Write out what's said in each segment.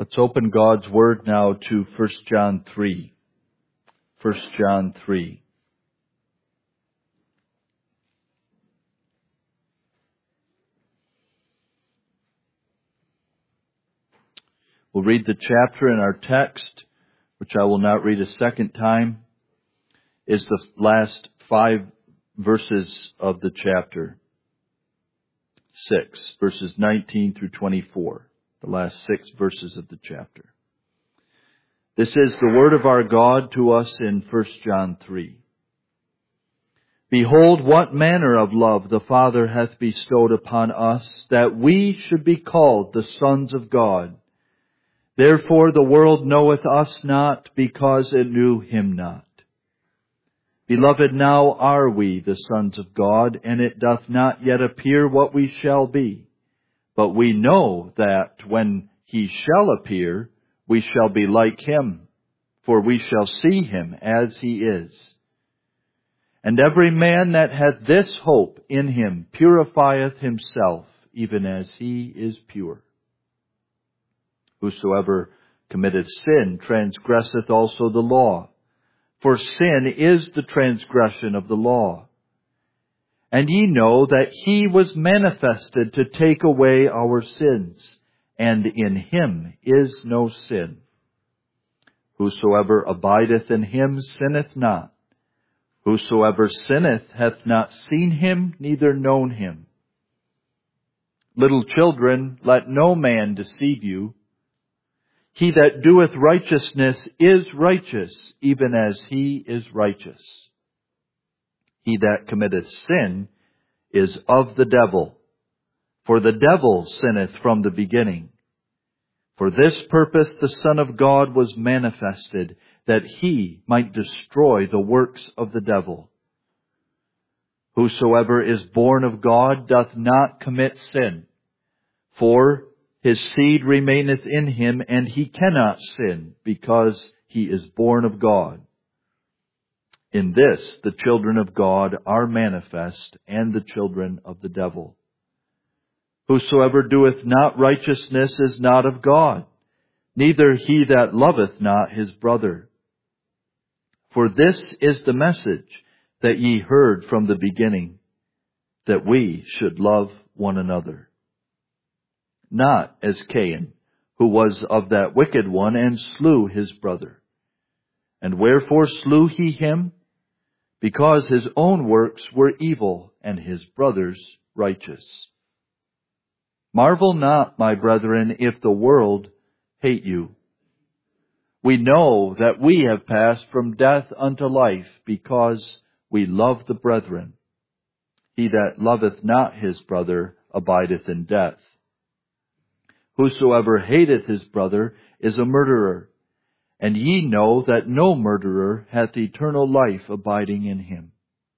Let's open God's Word now to 1 John 3. 1 John 3. We'll read the chapter, in our text, which I will not read a second time, is the last 5 verses of the chapter. 6, verses 19 through 24. The last 6 verses of the chapter. This is the word of our God to us in 1 John 3. Behold, what manner of love the Father hath bestowed upon us, that we should be called the sons of God. Therefore the world knoweth us not, because it knew him not. Beloved, now are we the sons of God, and it doth not yet appear what we shall be. But we know that when he shall appear, we shall be like him, for we shall see him as he is. And every man that hath this hope in him purifieth himself, even as he is pure. Whosoever committeth sin transgresseth also the law, for sin is the transgression of the law. And ye know that he was manifested to take away our sins, and in him is no sin. Whosoever abideth in him sinneth not. Whosoever sinneth hath not seen him, neither known him. Little children, let no man deceive you. He that doeth righteousness is righteous, even as he is righteous. He that committeth sin is of the devil, for the devil sinneth from the beginning. For this purpose the Son of God was manifested, that he might destroy the works of the devil. Whosoever is born of God doth not commit sin, for his seed remaineth in him, and he cannot sin, because he is born of God. In this the children of God are manifest, and the children of the devil. Whosoever doeth not righteousness is not of God, neither he that loveth not his brother. For this is the message that ye heard from the beginning, that we should love one another. Not as Cain, who was of that wicked one, and slew his brother. And wherefore slew he him? Because his own works were evil, and his brother's righteous. Marvel not, my brethren, if the world hate you. We know that we have passed from death unto life, because we love the brethren. He that loveth not his brother abideth in death. Whosoever hateth his brother is a murderer, and ye know that no murderer hath eternal life abiding in him.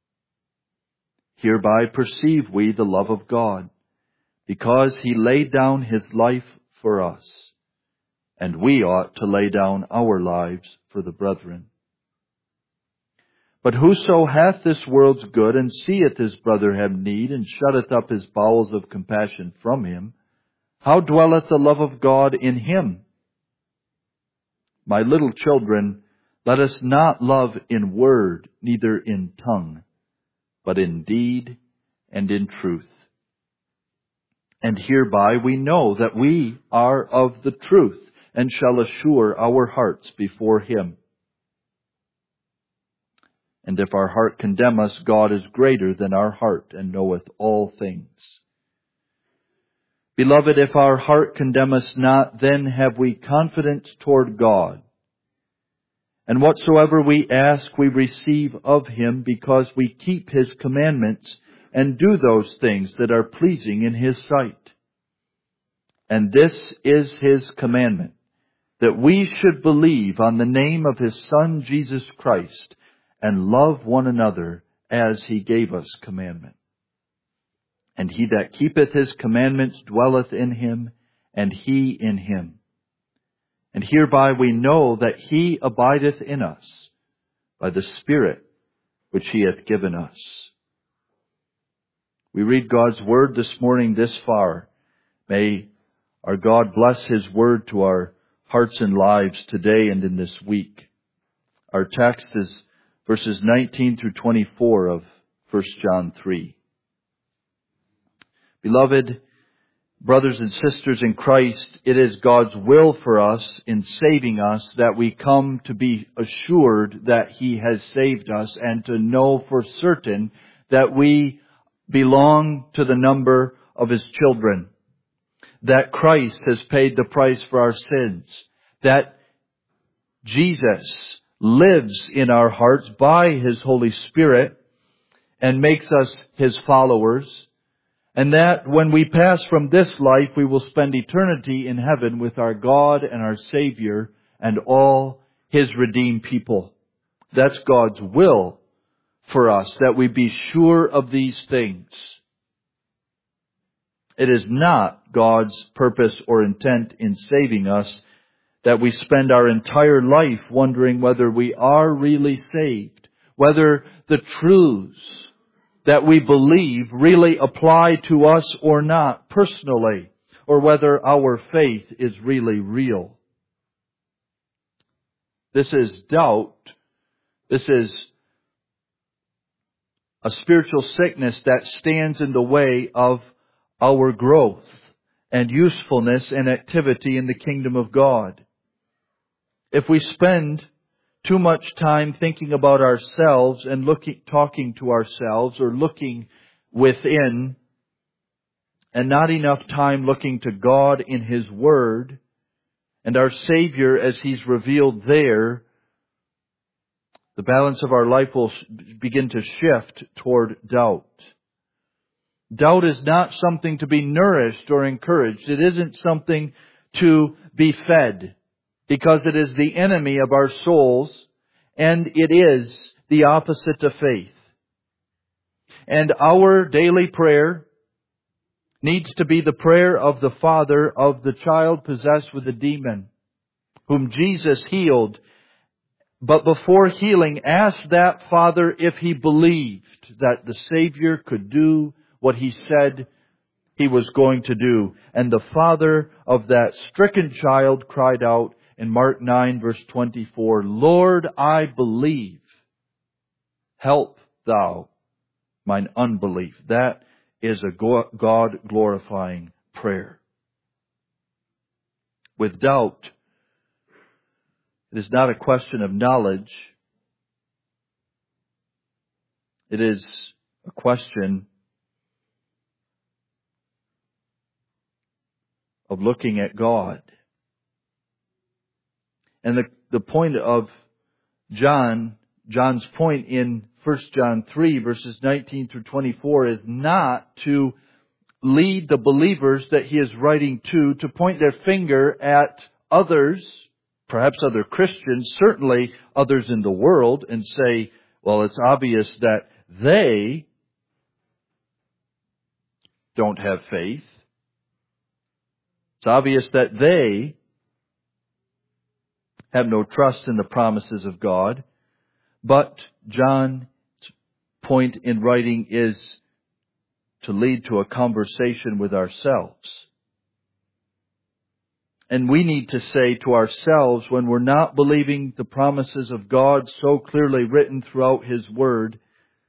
Hereby perceive we the love of God, because he laid down his life for us, and we ought to lay down our lives for the brethren. But whoso hath this world's good, and seeth his brother have need, and shutteth up his bowels of compassion from him, how dwelleth the love of God in him? My little children, let us not love in word, neither in tongue, but in deed and in truth. And hereby we know that we are of the truth, and shall assure our hearts before him. And if our heart condemn us, God is greater than our heart, and knoweth all things. Beloved, if our heart condemn us not, then have we confidence toward God. And whatsoever we ask, we receive of him, because we keep his commandments, and do those things that are pleasing in his sight. And this is his commandment, that we should believe on the name of his Son Jesus Christ, and love one another as he gave us commandment. And he that keepeth his commandments dwelleth in him, and he in him. And hereby we know that he abideth in us, by the Spirit which he hath given us. We read God's word this morning this far. May our God bless his word to our hearts and lives today and in this week. Our text is verses 19 through 24 of 1 John 3. Beloved brothers and sisters in Christ, it is God's will for us in saving us that we come to be assured that He has saved us and to know for certain that we belong to the number of His children. That Christ has paid the price for our sins. That Jesus lives in our hearts by His Holy Spirit and makes us His followers. And that when we pass from this life, we will spend eternity in heaven with our God and our Savior and all His redeemed people. That's God's will for us, that we be sure of these things. It is not God's purpose or intent in saving us that we spend our entire life wondering whether we are really saved, whether the truths that we believe really apply to us or not personally, or whether our faith is really real. This is doubt. This is a spiritual sickness that stands in the way of our growth and usefulness and activity in the kingdom of God. If we spend too much time thinking about ourselves and talking to ourselves or looking within, and not enough time looking to God in His Word and our Savior as He's revealed there, the balance of our life will begin to shift toward doubt. Doubt is not something to be nourished or encouraged. It isn't something to be fed, because it is the enemy of our souls, and it is the opposite of faith. And our daily prayer needs to be the prayer of the father of the child possessed with a demon, whom Jesus healed. But before healing, asked that father if he believed that the Savior could do what He said He was going to do. And the father of that stricken child cried out in Mark 9 verse 24, Lord, I believe. Help Thou mine unbelief. That is a God-glorifying prayer. With doubt, it is not a question of knowledge. It is a question of looking at God. And the point of John's point in 1 John 3 verses 19 through 24 is not to lead the believers that he is writing to point their finger at others, perhaps other Christians, certainly others in the world, and say, well, it's obvious that they don't have faith. It's obvious that they have no trust in the promises of God. But John's point in writing is to lead to a conversation with ourselves. And we need to say to ourselves, when we're not believing the promises of God so clearly written throughout His Word,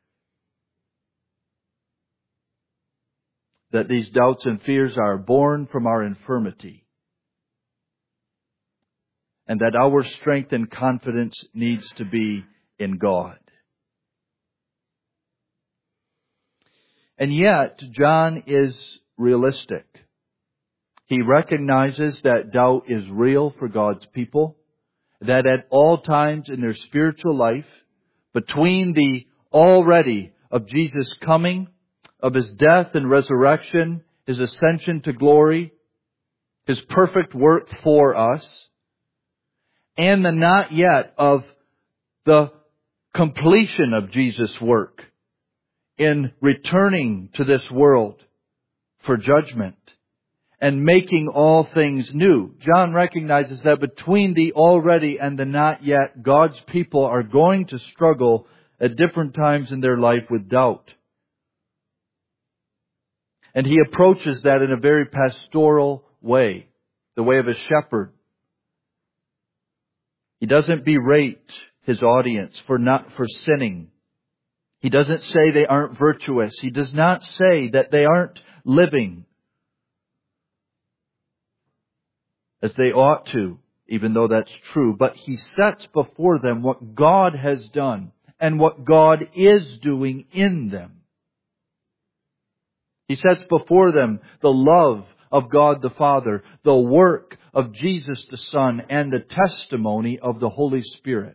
that these doubts and fears are born from our infirmity, and that our strength and confidence needs to be in God. And yet, John is realistic. He recognizes that doubt is real for God's people, that at all times in their spiritual life, between the already of Jesus' coming, of His death and resurrection, His ascension to glory, His perfect work for us, and the not yet of the completion of Jesus' work in returning to this world for judgment and making all things new. John recognizes that between the already and the not yet, God's people are going to struggle at different times in their life with doubt. And he approaches that in a very pastoral way, the way of a shepherd, He doesn't berate his audience for sinning. He doesn't say they aren't virtuous. He does not say that they aren't living as they ought to, even though that's true. But he sets before them what God has done and what God is doing in them. He sets before them the love of God the Father, the work of Jesus the Son, and the testimony of the Holy Spirit.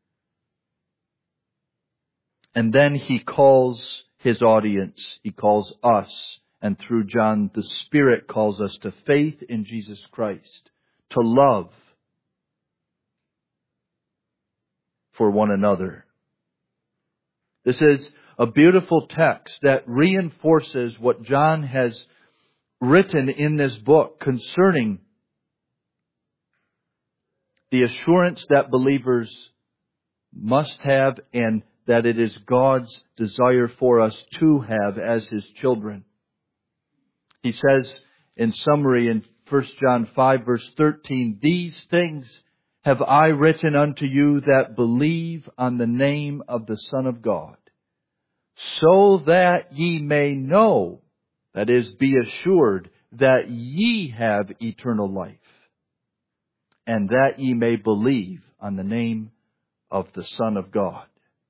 And then he calls his audience, he calls us, and through John, the Spirit calls us to faith in Jesus Christ, to love for one another. This is a beautiful text that reinforces what John has written in this book concerning the assurance that believers must have and that it is God's desire for us to have as His children. He says in summary in 1 John 5 verse 13, "These things have I written unto you that believe on the name of the Son of God, so that ye may know," that is, be assured, "that ye have eternal life, and that ye may believe on the name of the Son of God."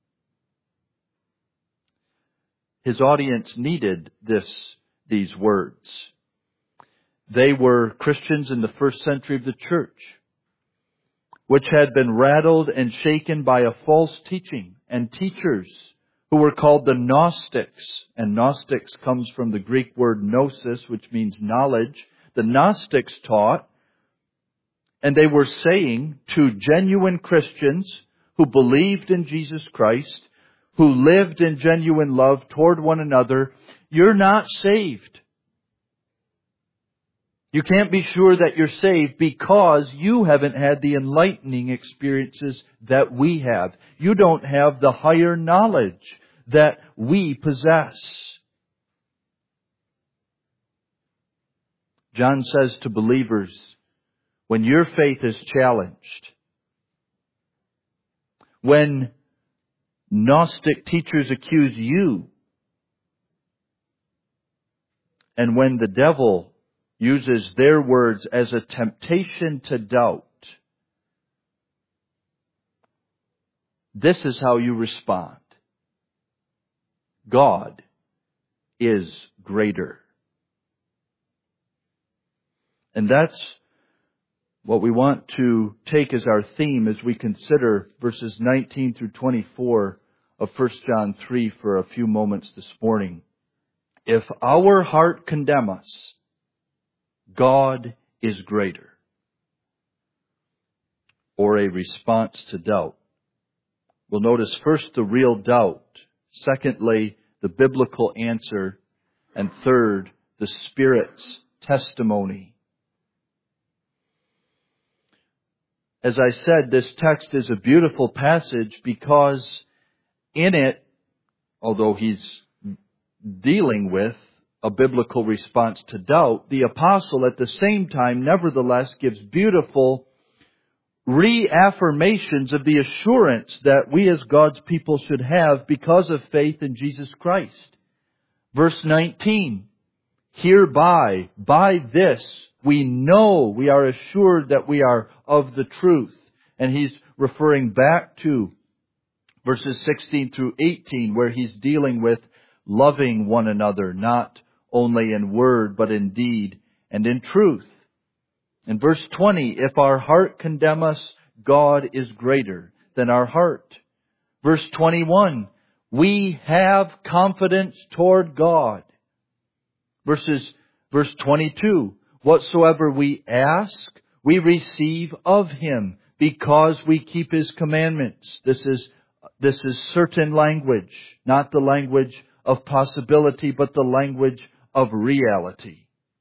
His audience needed these words. They were Christians in the first century of the church, which had been rattled and shaken by a false teaching and teachers who were called the Gnostics. And Gnostics comes from the Greek word gnosis, which means knowledge. The Gnostics taught, and they were saying to genuine Christians who believed in Jesus Christ, who lived in genuine love toward one another, you're not saved. You can't be sure that you're saved because you haven't had the enlightening experiences that we have. You don't have the higher knowledge that we possess. John says to believers, when your faith is challenged, when Gnostic teachers accuse you, and when the devil uses their words as a temptation to doubt, this is how you respond. God is greater. And that's what we want to take as our theme as we consider verses 19 through 24 of 1 John 3 for a few moments this morning. If our heart condemn us, God is greater. Or a response to doubt. We'll notice first the real doubt. Secondly, the biblical answer. And third, the Spirit's testimony. As I said, this text is a beautiful passage because in it, although he's dealing with a biblical response to doubt, the apostle at the same time nevertheless gives beautiful reaffirmations of the assurance that we as God's people should have because of faith in Jesus Christ. Verse 19, hereby, by this, we know, we are assured that we are of the truth. And he's referring back to verses 16 through 18, where he's dealing with loving one another, not only in word, but in deed and in truth. In verse 20, if our heart condemn us, God is greater than our heart. Verse 21, we have confidence toward God. Verse 22, whatsoever we ask, we receive of Him because we keep His commandments. This is certain language, not the language of possibility, but the language of reality.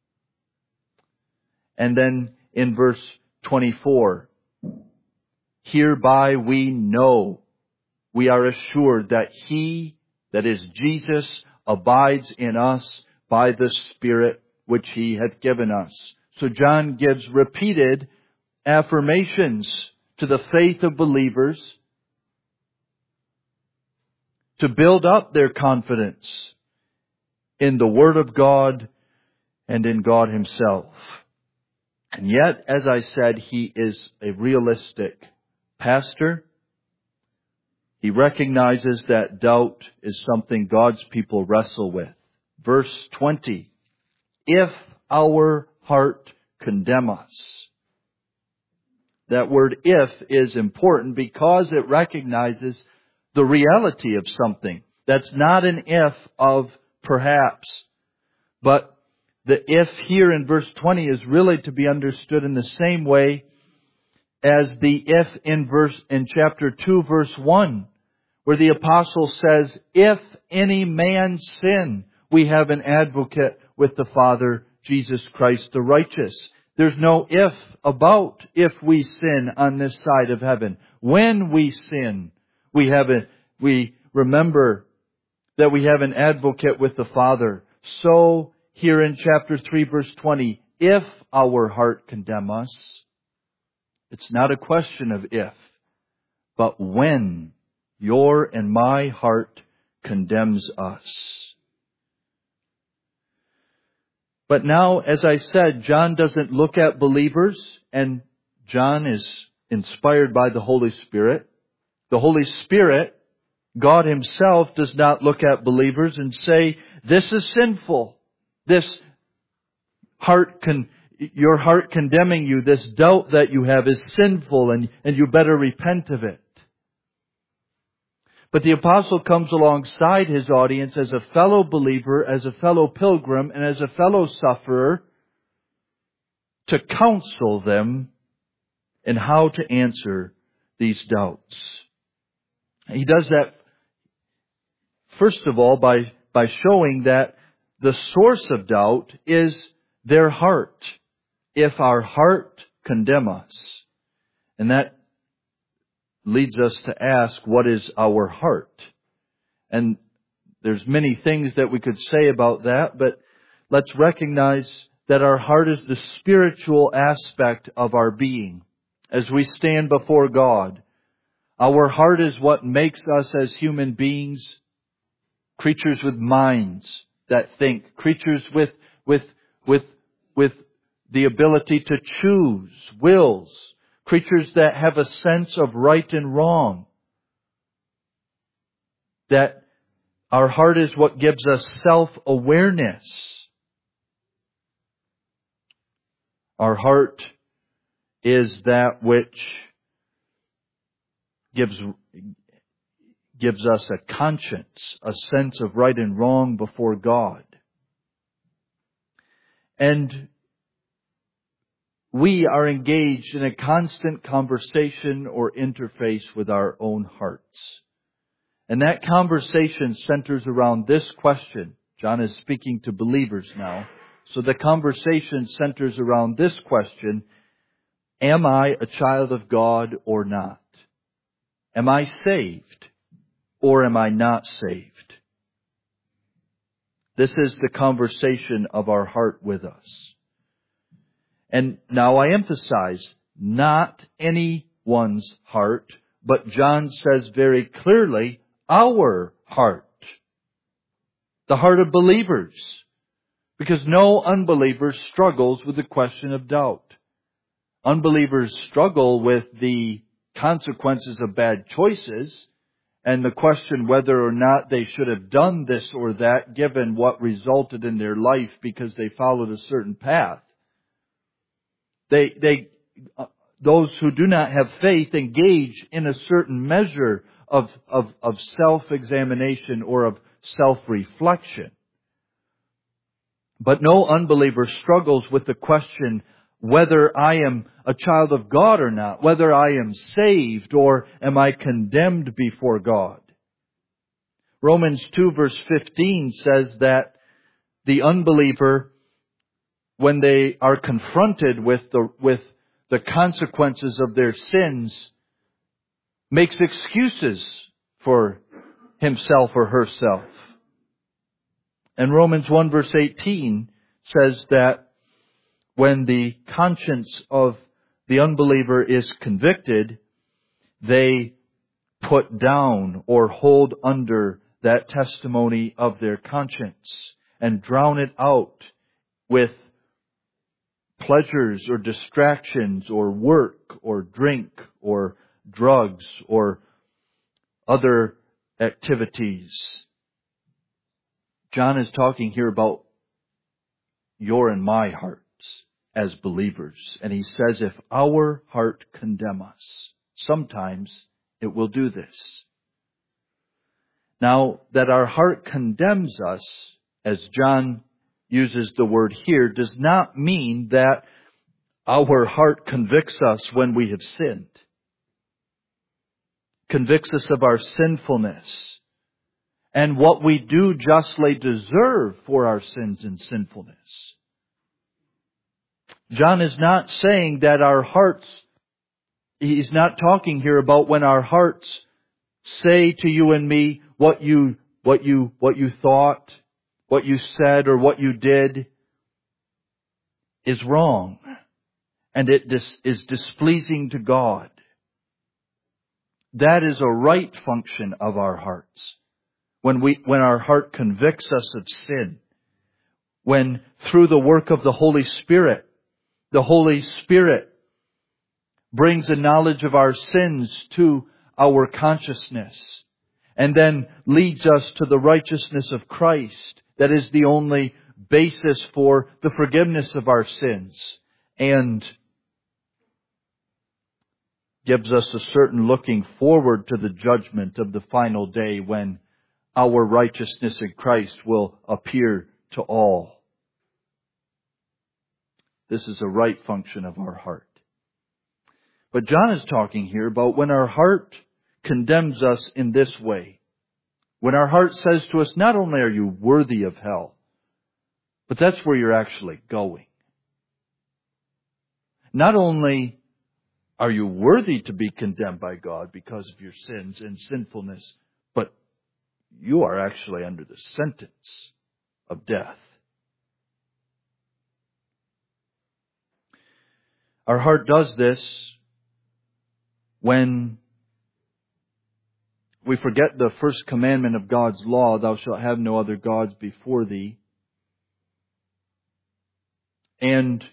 And then in verse 24, hereby we know, we are assured that He, that is Jesus, abides in us by the Spirit which He hath given us. So John gives repeated affirmations to the faith of believers to build up their confidence in the Word of God and in God Himself. And yet, as I said, he is a realistic pastor. He recognizes that doubt is something God's people wrestle with. Verse 20, if our heart condemn us. That word if is important because it recognizes the reality of something. That's not an if of perhaps, but the if here in verse 20 is really to be understood in the same way as the if in chapter 2 verse 1, where the apostle says, if any man sin, we have an advocate with the Father, Jesus Christ the righteous. There's no if about if we sin on this side of heaven. When we sin, we remember that we have an advocate with the Father. So here in chapter 3 verse 20, if our heart condemn us, it's not a question of if, but when your and my heart condemns us. But now, as I said, John doesn't look at believers, and John is inspired by the Holy Spirit. The Holy Spirit, God Himself, does not look at believers and say, this is sinful. This your heart condemning you, this doubt that you have is sinful and you better repent of it. But the apostle comes alongside his audience as a fellow believer, as a fellow pilgrim, and as a fellow sufferer to counsel them in how to answer these doubts. He does that, first of all, by showing that the source of doubt is their heart. If our heart condemn us. And that leads us to ask, what is our heart? And there's many things that we could say about that, but let's recognize that our heart is the spiritual aspect of our being. As we stand before God, our heart is what makes us as human beings creatures with minds that think, creatures with the ability to choose, wills, creatures that have a sense of right and wrong. That our heart is what gives us self-awareness. Our heart is that which gives us a conscience, a sense of right and wrong before God. And we are engaged in a constant conversation or interface with our own hearts. And that conversation centers around this question. John is speaking to believers now. So the conversation centers around this question: am I a child of God or not? Am I saved or am I not saved? This is the conversation of our heart with us. And now I emphasize, not anyone's heart, but John says very clearly, our heart. The heart of believers. Because no unbeliever struggles with the question of doubt. Unbelievers struggle with the consequences of bad choices and the question whether or not they should have done this or that given what resulted in their life because they followed a certain path. Those who do not have faith engage in a certain measure of self-examination or of self-reflection. But no unbeliever struggles with the question whether I am a child of God or not, whether I am saved or am I condemned before God. Romans 2 verse 15 says that the unbeliever, when they are confronted with the consequences of their sins, makes excuses for himself or herself. And Romans 1 verse 18 says that when the conscience of the unbeliever is convicted, they put down or hold under that testimony of their conscience and drown it out with pleasures or distractions or work or drink or drugs or other activities. John is talking here about your and my hearts as believers. And he says if our heart condemn us, sometimes it will do this. Now, that our heart condemns us, as John uses the word here, does not mean that our heart convicts us when we have sinned. Convicts us of our sinfulness and what we do justly deserve for our sins and sinfulness. John is not saying that our hearts, he's not talking here about when our hearts say to you and me what you thought, what you said, or what you did is wrong and it is displeasing to God. That is a right function of our hearts. When our heart convicts us of sin, when through the work of the Holy Spirit brings a knowledge of our sins to our consciousness and then leads us to the righteousness of Christ. That is the only basis for the forgiveness of our sins and gives us a certain looking forward to the judgment of the final day when our righteousness in Christ will appear to all. This is a right function of our heart. But John is talking here about when our heart condemns us in this way. When our heart says to us, not only are you worthy of hell, but that's where you're actually going. Not only are you worthy to be condemned by God because of your sins and sinfulness, but you are actually under the sentence of death. Our heart does this when we forget the first commandment of God's law, thou shalt have no other gods before thee. And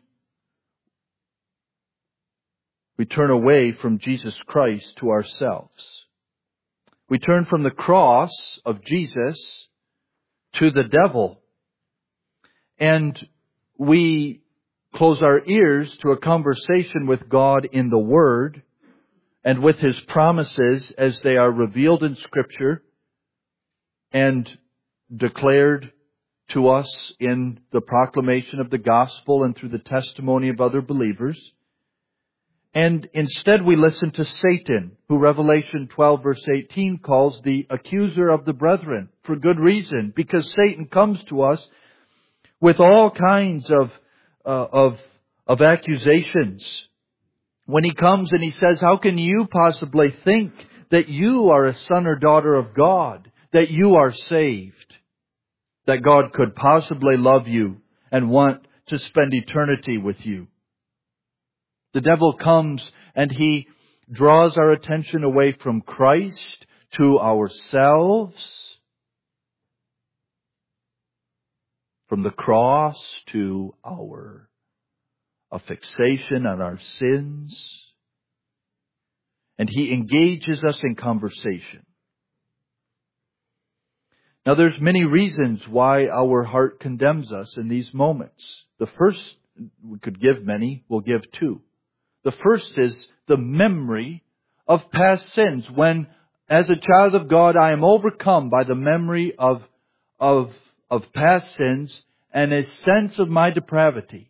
we turn away from Jesus Christ to ourselves. We turn from the cross of Jesus to the devil. And we close our ears to a conversation with God in the Word and with His promises as they are revealed in Scripture and declared to us in the proclamation of the gospel and through the testimony of other believers. And instead we listen to Satan, who Revelation 12 verse 18 calls the accuser of the brethren, for good reason, because Satan comes to us with all kinds of accusations. When he comes and he says, how can you possibly think that you are a son or daughter of God, that you are saved, that God could possibly love you and want to spend eternity with you? The devil comes and he draws our attention away from Christ to ourselves, from the cross to a fixation on our sins. And he engages us in conversation. Now there's many reasons why our heart condemns us in these moments. The first, we could give many, we'll give two. The first is the memory of past sins. When, as a child of God, I am overcome by the memory of past sins and a sense of my depravity.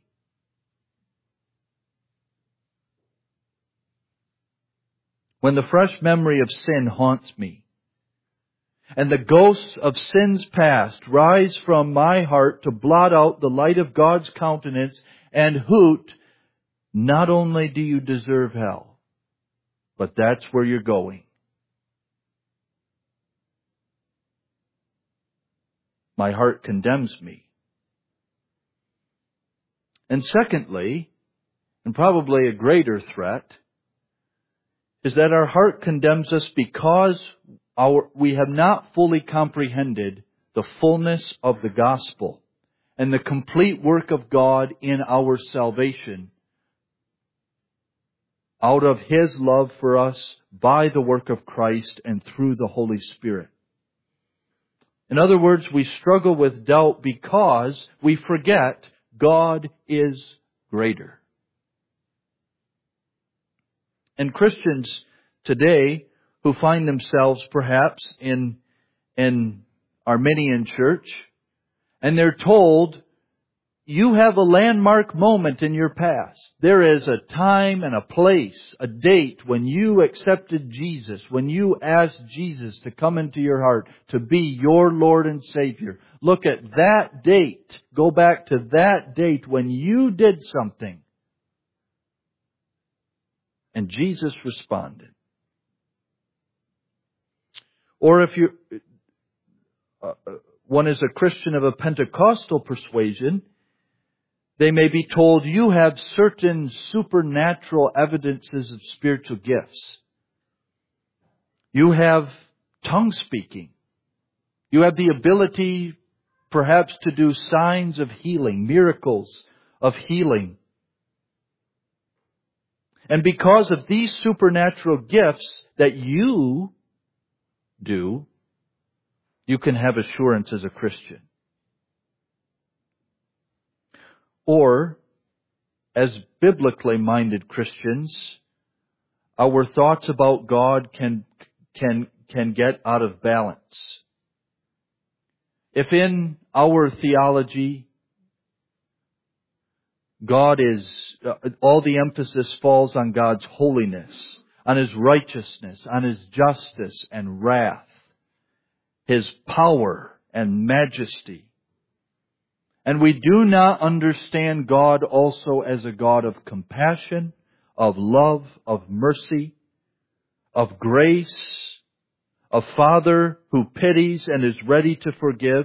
When the fresh memory of sin haunts me, and the ghosts of sins past rise from my heart to blot out the light of God's countenance and hoot, not only do you deserve hell, but that's where you're going. My heart condemns me. And secondly, and probably a greater threat, is that our heart condemns us because we have not fully comprehended the fullness of the gospel and the complete work of God in our salvation out of His love for us by the work of Christ and through the Holy Spirit. In other words, we struggle with doubt because we forget God is greater. And Christians today who find themselves perhaps in Arminian church, and they're told, you have a landmark moment in your past. There is a time and a place, a date when you accepted Jesus, when you asked Jesus to come into your heart, to be your Lord and Savior. Look at that date. Go back to that date when you did something. And Jesus responded. Or if one is a Christian of a Pentecostal persuasion, they may be told you have certain supernatural evidences of spiritual gifts. You have tongue speaking. You have the ability perhaps to do signs of healing, miracles of healing. And because of these supernatural gifts that you do, you can have assurance as a Christian. Or, as biblically minded Christians, our thoughts about God can get out of balance. If in our theology, God is, all the emphasis falls on God's holiness, on His righteousness, on His justice and wrath, His power and majesty. And we do not understand God also as a God of compassion, of love, of mercy, of grace, a Father who pities and is ready to forgive.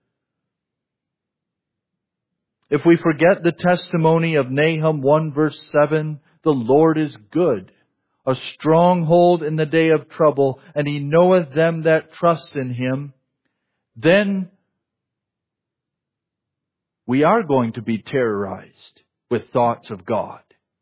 If we forget the testimony of Nahum 1 verse 7, the Lord is good, a stronghold in the day of trouble, and He knoweth them that trust in Him, then we are going to be terrorized with thoughts of God.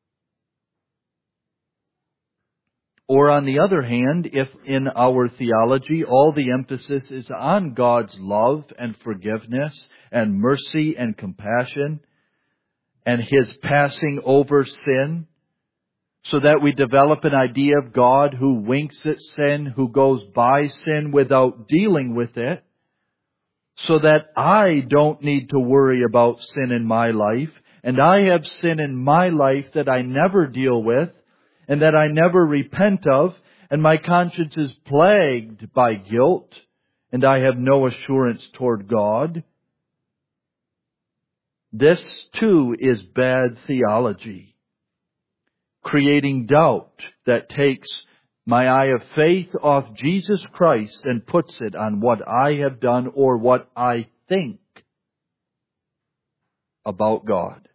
Or on the other hand, if in our theology all the emphasis is on God's love and forgiveness and mercy and compassion and His passing over sin, so that we develop an idea of God who winks at sin, who goes by sin without dealing with it, so that I don't need to worry about sin in my life, and I have sin in my life that I never deal with, and that I never repent of, and my conscience is plagued by guilt, and I have no assurance toward God. This too is bad theology, creating doubt that takes my eye of faith off Jesus Christ and puts it on what I have done or what I think about God.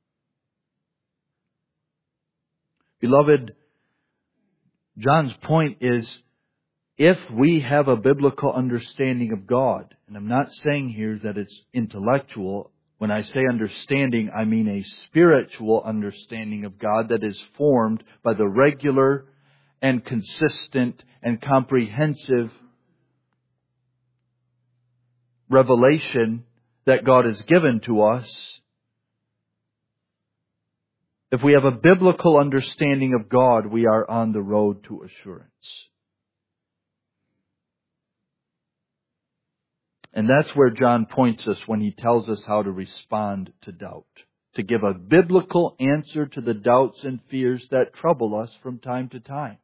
Beloved, John's point is, if we have a biblical understanding of God, and I'm not saying here that it's intellectual. When I say understanding, I mean a spiritual understanding of God that is formed by the regular and consistent and comprehensive revelation that God has given to us. If we have a biblical understanding of God, we are on the road to assurance. And that's where John points us when he tells us how to respond to doubt. To give a biblical answer to the doubts and fears that trouble us from time to time.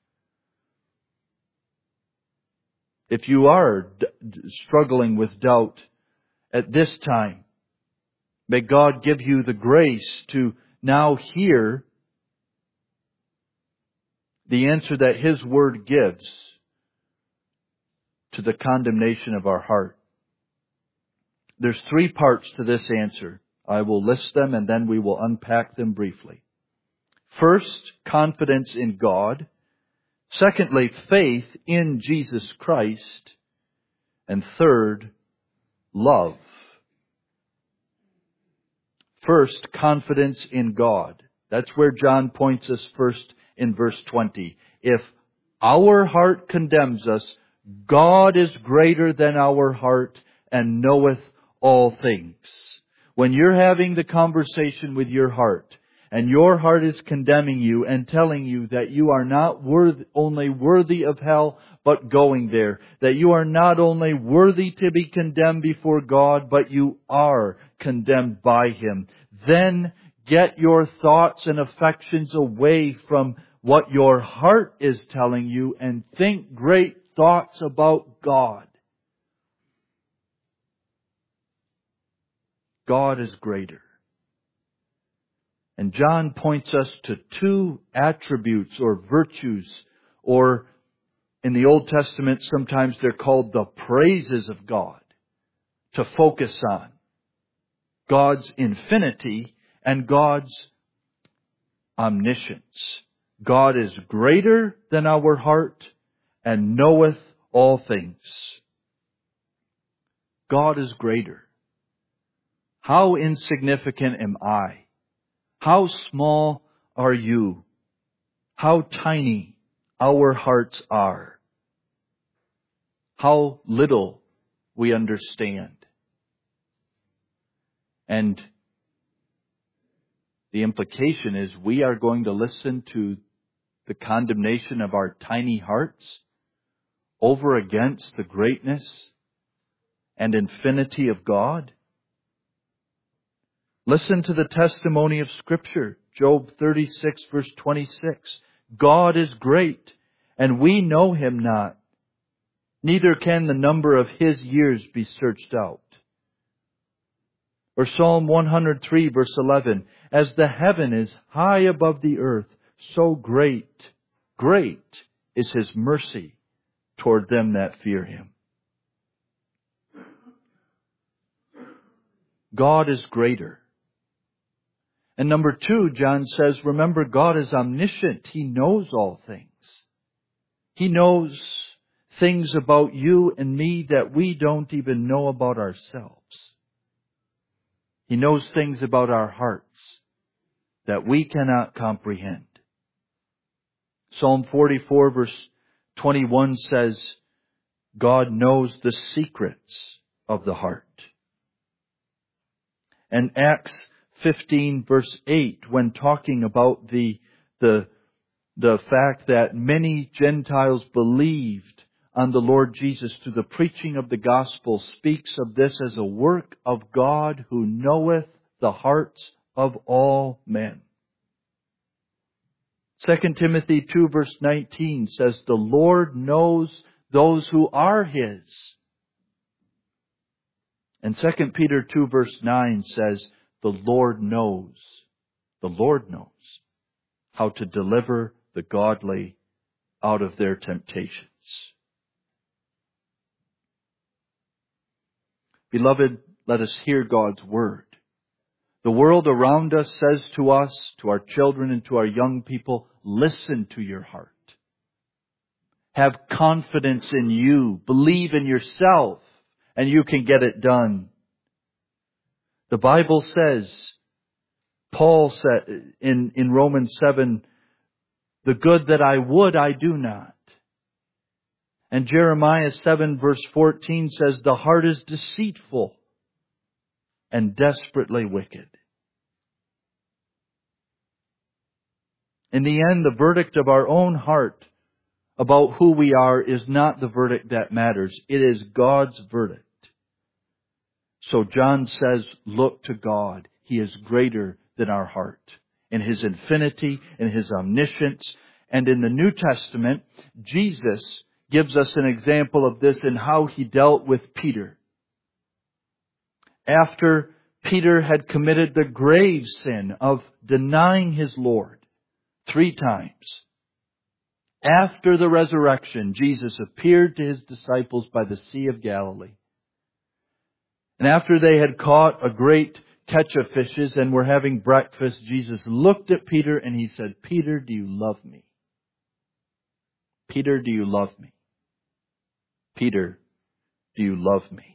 If you are struggling with doubt at this time, may God give you the grace to now hear the answer that His Word gives to the condemnation of our heart. There's 3 parts to this answer. I will list them and then we will unpack them briefly. First, confidence in God. Secondly, faith in Jesus Christ. And third, love. First, confidence in God. That's where John points us first in verse 20. If our heart condemns us, God is greater than our heart and knoweth all things. When you're having the conversation with your heart, and your heart is condemning you and telling you that you are not only worthy of hell, but going there. That you are not only worthy to be condemned before God, but you are condemned by Him. Then get your thoughts and affections away from what your heart is telling you and think great thoughts about God. God is greater. And John points us to two attributes or virtues, or in the Old Testament sometimes they're called the praises of God, to focus on. God's infinity and God's omniscience. God is greater than our heart and knoweth all things. God is greater. How insignificant am I? How small are you? How tiny our hearts are. How little we understand. And the implication is we are going to listen to the condemnation of our tiny hearts over against the greatness and infinity of God. Listen to the testimony of Scripture. Job 36 verse 26. God is great, and we know Him not. Neither can the number of His years be searched out. Or Psalm 103 verse 11. As the heaven is high above the earth, so great is His mercy toward them that fear Him. God is greater. And number two, John says, remember, God is omniscient. He knows all things. He knows things about you and me that we don't even know about ourselves. He knows things about our hearts that we cannot comprehend. Psalm 44 verse 21 says, God knows the secrets of the heart. And Acts 15 verse 8, when talking about the fact that many Gentiles believed on the Lord Jesus through the preaching of the gospel, speaks of this as a work of God who knoweth the hearts of all men. 2 Timothy 2 verse 19 says, the Lord knows those who are His. And 2 Peter 2 verse 9 says, the Lord knows how to deliver the godly out of their temptations. Beloved, let us hear God's Word. The world around us says to us, to our children and to our young people, listen to your heart. Have confidence in you. Believe in yourself, and you can get it done. The Bible says, Paul said in Romans 7, the good that I would, I do not. And Jeremiah 7 verse 14 says, the heart is deceitful and desperately wicked. In the end, the verdict of our own heart about who we are is not the verdict that matters. It is God's verdict. So John says, look to God. He is greater than our heart. In His infinity, in His omniscience. And in the New Testament, Jesus gives us an example of this in how He dealt with Peter. After Peter had committed the grave sin of denying his Lord 3 times. After the resurrection, Jesus appeared to His disciples by the Sea of Galilee. And after they had caught a great catch of fishes and were having breakfast, Jesus looked at Peter and He said, Peter, do you love me? Peter, do you love me? Peter, do you love me?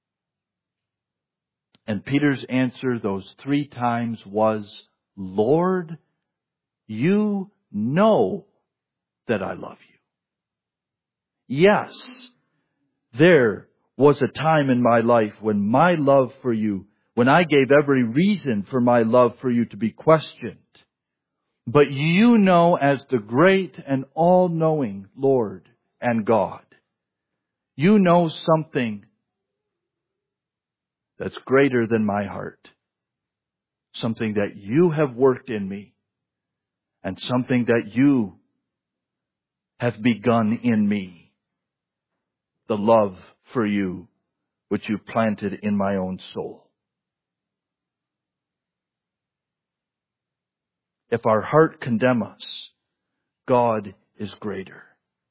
And Peter's answer those 3 times was, Lord, you know that I love you. Yes, there was a time in my life when my love for you, when I gave every reason for my love for you to be questioned. But you know, as the great and all-knowing Lord and God, you know something that's greater than my heart. Something that you have worked in me. And something that you have begun in me. The love for you, which you planted in my own soul. If our heart condemn us, God is greater.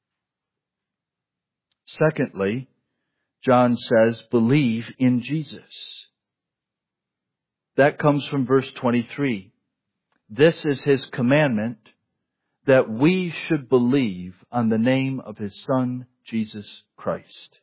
Secondly, John says, believe in Jesus. That comes from verse 23. This is His commandment, that we should believe on the name of His Son, Jesus Christ.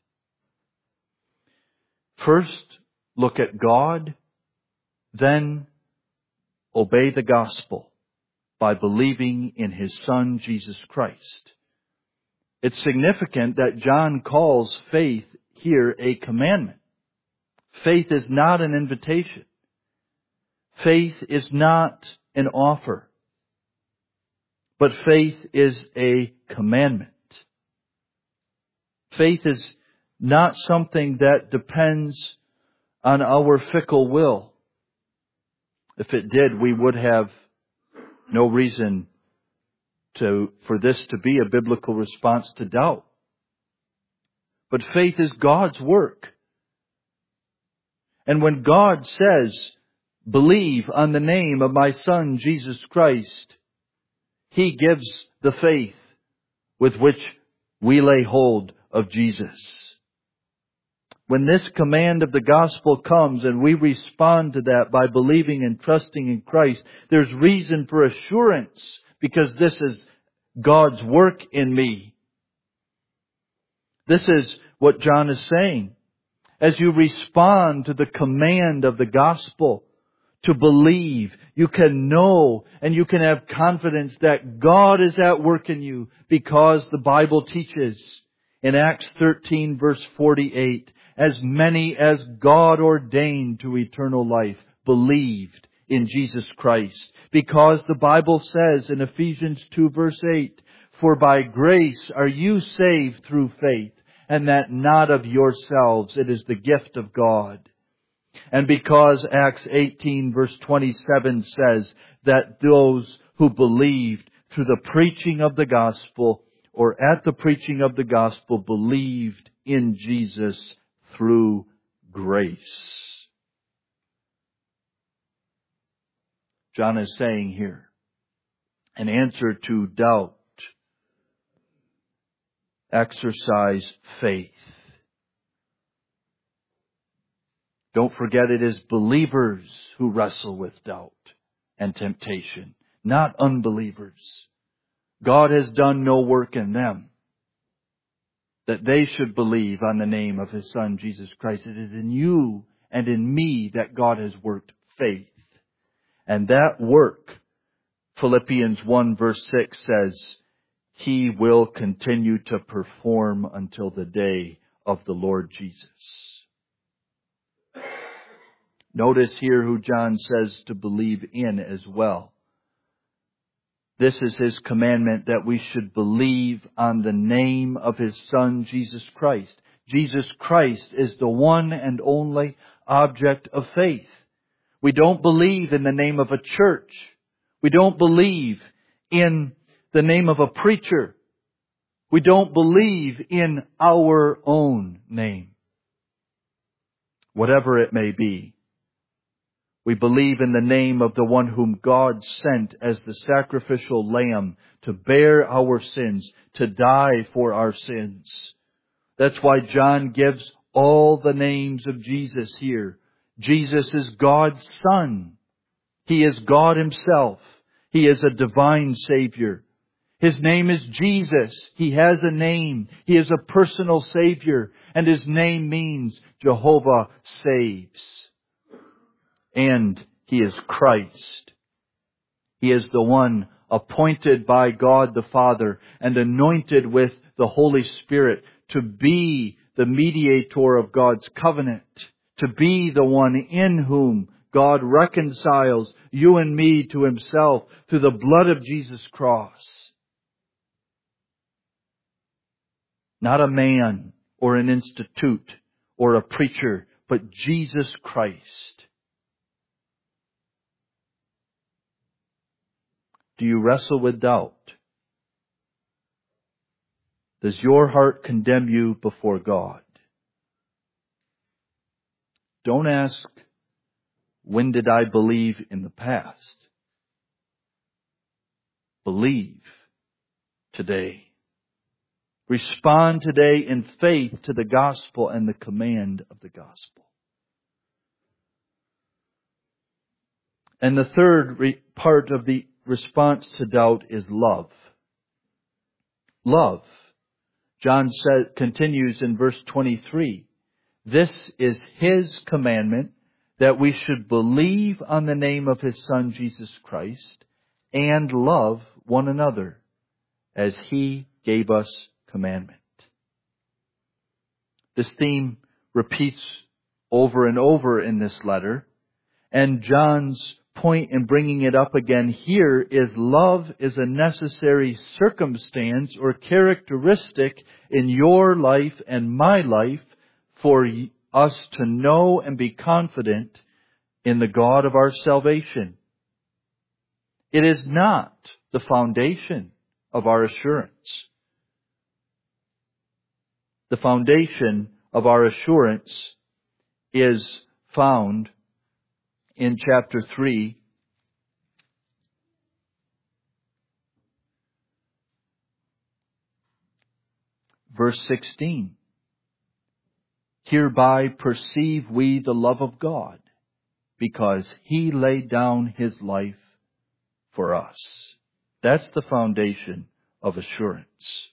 First, look at God, then obey the gospel by believing in His Son, Jesus Christ. It's significant that John calls faith here a commandment. Faith is not an invitation. Faith is not an offer. But faith is a commandment. Faith is not something that depends on our fickle will. If it did, we would have no reason for this to be a biblical response to doubt. But faith is God's work. And when God says, believe on the name of my Son, Jesus Christ, He gives the faith with which we lay hold of Jesus. When this command of the gospel comes and we respond to that by believing and trusting in Christ, there's reason for assurance because this is God's work in me. This is what John is saying. As you respond to the command of the gospel to believe, you can know and you can have confidence that God is at work in you because the Bible teaches in Acts 13 verse 48, as many as God ordained to eternal life believed in Jesus Christ. Because the Bible says in Ephesians 2 verse 8, for by grace are you saved through faith, and that not of yourselves, it is the gift of God. And because Acts 18 verse 27 says that those who believed through the preaching of the gospel, or at the preaching of the gospel, believed in Jesus through grace. John is saying here, in answer to doubt, exercise faith. Don't forget, it is believers who wrestle with doubt and temptation, not unbelievers. God has done no work in them that they should believe on the name of His Son, Jesus Christ. It is in you and in me that God has worked faith. And that work, Philippians 1 verse 6 says, He will continue to perform until the day of the Lord Jesus. Notice here who John says to believe in as well. This is His commandment, that we should believe on the name of His Son, Jesus Christ. Jesus Christ is the one and only object of faith. We don't believe in the name of a church. We don't believe in the name of a preacher. We don't believe in our own name, whatever it may be. We believe in the name of the one whom God sent as the sacrificial lamb to bear our sins, to die for our sins. That's why John gives all the names of Jesus here. Jesus is God's Son. He is God Himself. He is a divine Savior. His name is Jesus. He has a name. He is a personal Savior. And His name means Jehovah saves. And He is Christ. He is the one appointed by God the Father and anointed with the Holy Spirit to be the mediator of God's covenant, to be the one in whom God reconciles you and me to Himself through the blood of Jesus' cross. Not a man or an institute or a preacher, but Jesus Christ. Do you wrestle with doubt? Does your heart condemn you before God? Don't ask, when did I believe in the past? Believe today. Respond today in faith to the gospel and the command of the gospel. And the third part of the response to doubt is love. Love. John continues in verse 23, this is His commandment, that we should believe on the name of His Son Jesus Christ and love one another as He gave us commandment. This theme repeats over and over in this letter, and John's point in bringing it up again here is love is a necessary circumstance or characteristic in your life and my life for us to know and be confident in the God of our salvation. It is not the foundation of our assurance. The foundation of our assurance is found in chapter 3, verse 16. Hereby perceive we the love of God, because He laid down His life for us. That's the foundation of assurance.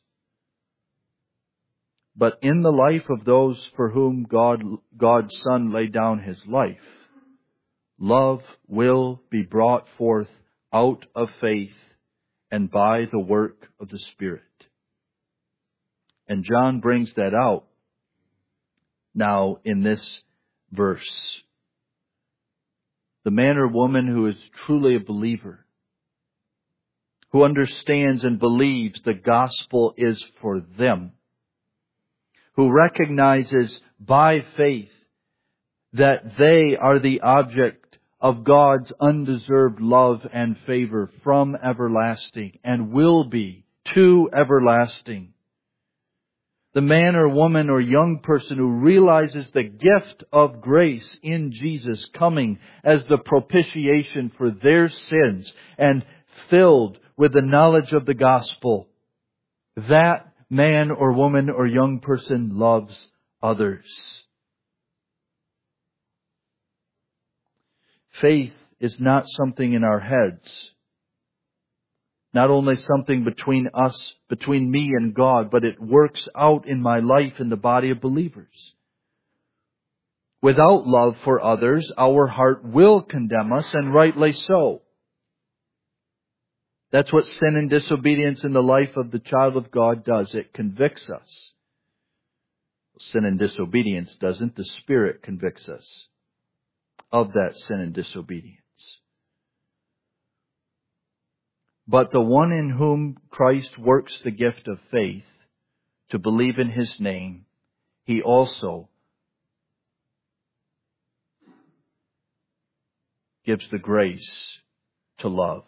But in the life of those for whom God's Son laid down His life, love will be brought forth out of faith and by the work of the Spirit. And John brings that out now in this verse. The man or woman who is truly a believer, who understands and believes the gospel is for them, who recognizes by faith that they are the object of God's undeserved love and favor from everlasting and will be to everlasting. The man or woman or young person who realizes the gift of grace in Jesus coming as the propitiation for their sins and filled with the knowledge of the gospel, that man or woman or young person loves others. Faith is not something in our heads. Not only something between us, between me and God, but it works out in my life in the body of believers. Without love for others, our heart will condemn us, and rightly so. That's what sin and disobedience in the life of the child of God does. It convicts us. Sin and disobedience doesn't. The Spirit convicts us of that sin and disobedience. But the one in whom Christ works the gift of faith, to believe in His name, He also gives the grace to love.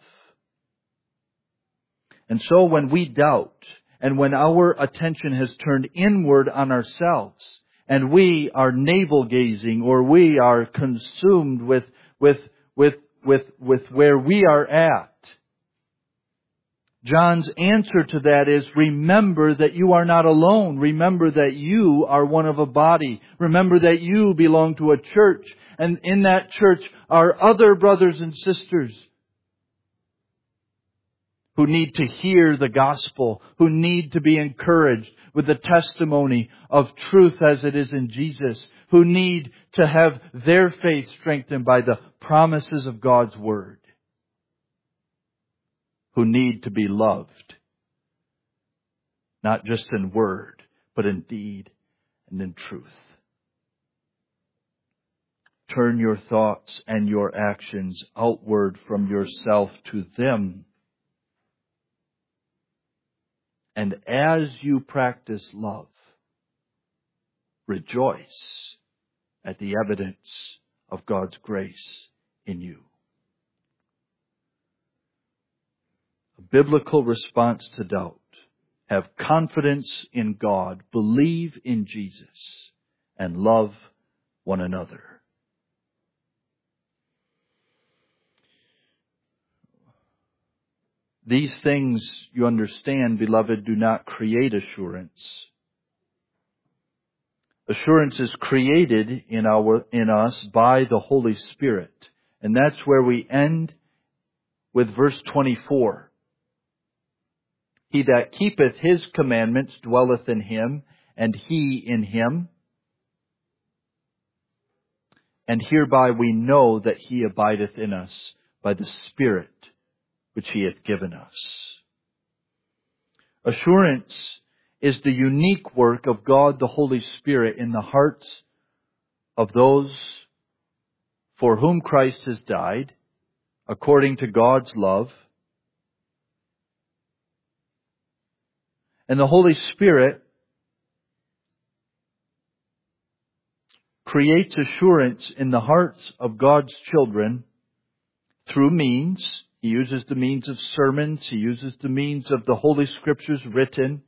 And so when we doubt, and when our attention has turned inward on ourselves, and we are navel-gazing, or we are consumed with where we are at, John's answer to that is, remember that you are not alone. Remember that you are one of a body. Remember that you belong to a church. And in that church are other brothers and sisters who need to hear the gospel, who need to be encouraged with the testimony of truth as it is in Jesus, who need to have their faith strengthened by the promises of God's Word, who need to be loved, not just in word, but in deed and in truth. Turn your thoughts and your actions outward from yourself to them. And as you practice love, rejoice at the evidence of God's grace in you. A biblical response to doubt. Have confidence in God, believe in Jesus, and love one another. These things, you understand, beloved, do not create assurance. Assurance is created in us by the Holy Spirit. And that's where we end with verse 24. He that keepeth his commandments dwelleth in him, and he in him. And hereby we know that he abideth in us by the Spirit which he hath given us. Assurance is the unique work of God the Holy Spirit in the hearts of those for whom Christ has died, according to God's love. And the Holy Spirit creates assurance in the hearts of God's children through means. He uses the means of sermons. He uses the means of the Holy Scriptures written.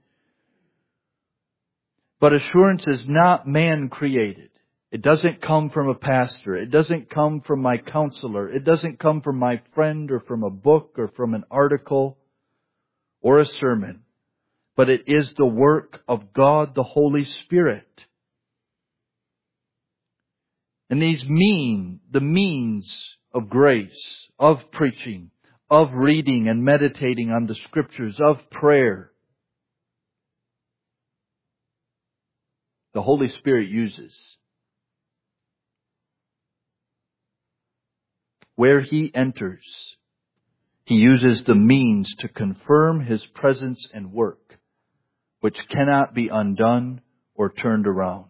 But assurance is not man-created. It doesn't come from a pastor. It doesn't come from my counselor. It doesn't come from my friend or from a book or from an article or a sermon. But it is the work of God, the Holy Spirit. And these the means of grace, of preaching, of reading and meditating on the Scriptures, of prayer, the Holy Spirit uses. Where He enters, He uses the means to confirm His presence and work, which cannot be undone or turned around.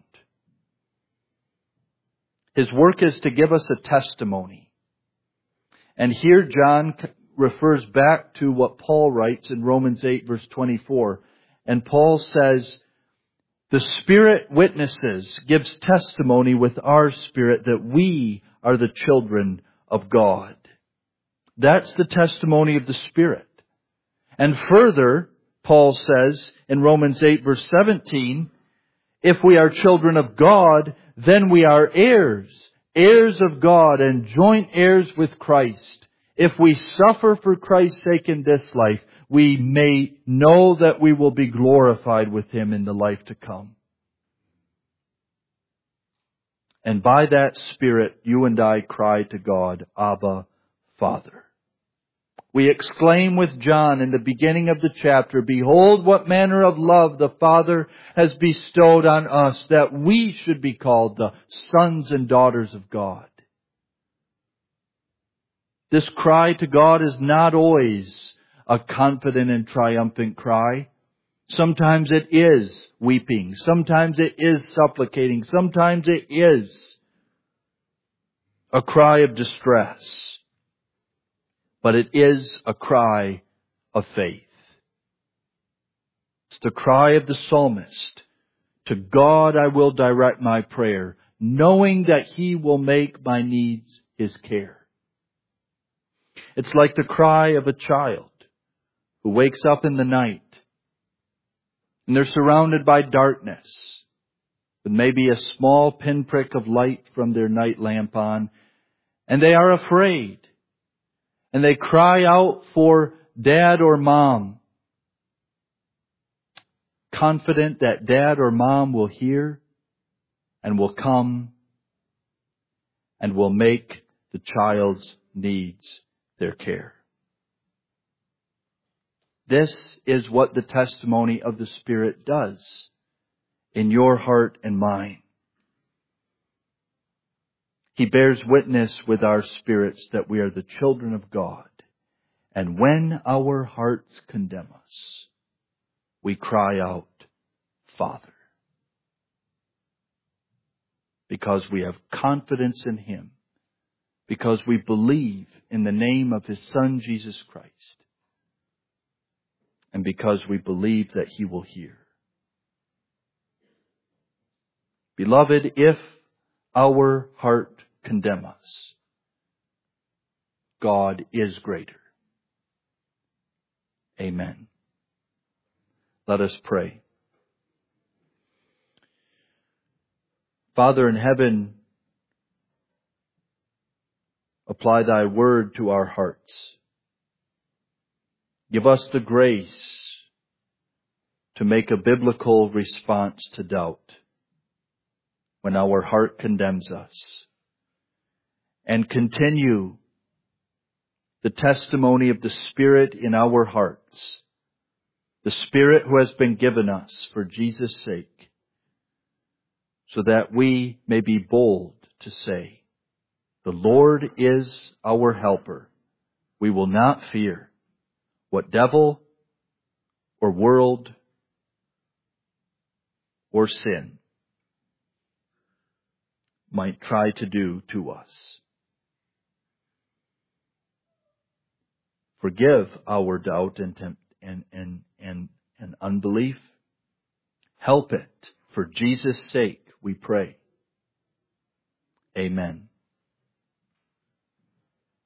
His work is to give us a testimony. And here John refers back to what Paul writes in Romans 8 verse 24. And Paul says, the Spirit witnesses, gives testimony with our spirit that we are the children of God. That's the testimony of the Spirit. And further, Paul says in Romans 8 verse 17, if we are children of God, then we are heirs, heirs of God and joint heirs with Christ. If we suffer for Christ's sake in this life, we may know that we will be glorified with Him in the life to come. And by that Spirit, you and I cry to God, Abba, Father. We exclaim with John in the beginning of the chapter, behold what manner of love the Father has bestowed on us, that we should be called the sons and daughters of God. This cry to God is not always a confident and triumphant cry. Sometimes it is weeping. Sometimes it is supplicating. Sometimes it is a cry of distress. But it is a cry of faith. It's the cry of the psalmist. To God I will direct my prayer, knowing that He will make my needs His care. It's like the cry of a child who wakes up in the night and they're surrounded by darkness with maybe a small pinprick of light from their night lamp on, and they are afraid. And they cry out for dad or mom, confident that dad or mom will hear and will come and will make the child's needs their care. This is what the testimony of the Spirit does in your heart and mine. He bears witness with our spirits that we are the children of God. And when our hearts condemn us, we cry out, Father. Because we have confidence in Him. Because we believe in the name of His Son, Jesus Christ. And because we believe that He will hear. Beloved, if our heart condemn us, God is greater. Amen. Let us pray. Father in heaven, apply Thy word to our hearts. Give us the grace to make a biblical response to doubt when our heart condemns us. And continue the testimony of the Spirit in our hearts. The Spirit who has been given us for Jesus' sake, so that we may be bold to say, the Lord is our helper. We will not fear what devil or world or sin might try to do to us. Forgive our doubt and unbelief. Help it for Jesus' sake, we pray. Amen.